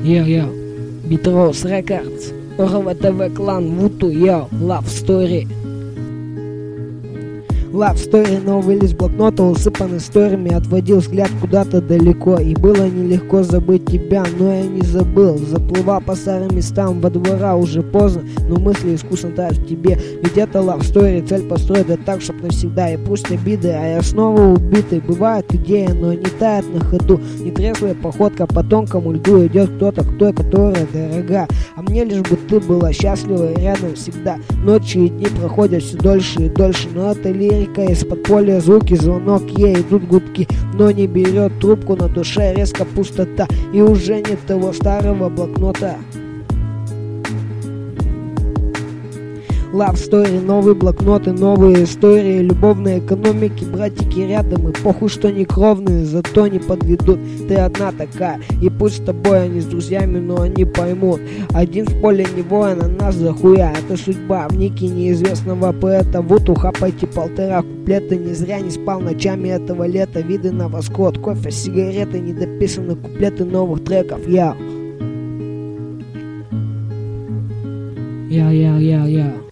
Йо-йо, Beatrose Records, ОРВ-ТВ клан, Вуту, йо, Love Story. Love Story, новый лист блокнота, усыпан историями, отводил взгляд куда-то далеко, и было нелегко забыть тебя, но я не забыл, заплывал по старым местам, во двора уже поздно, но мысли искусно тают в тебе, ведь это Love Story, цель построить да так, чтоб навсегда, и пусть обиды, а я снова убитый, бывает идея, но не тает на ходу, нетрезвая походка по тонкому льду, идет кто-то к той, которая дорога, а мне лишь бы ты была счастлива и рядом всегда, ночи и дни проходят все дольше и дольше, но это лирика из-под поля, звуки, звонок, ей идут гудки, но не берет трубку, на душе резко пустота, и уже нет того старого блокнота. Love Story, новые блокноты, новые истории, любовной экономики, братики рядом, и похуй, что не кровные, зато не подведут, ты одна такая, и пусть с тобой они с друзьями, но они поймут, один в поле не воин, а нас за хуя, это судьба в нике неизвестного поэта, вот ухапайте 1,5 куплета, не зря не спал ночами этого лета, виды на восход, кофе, сигареты, недописаны куплеты новых треков, я.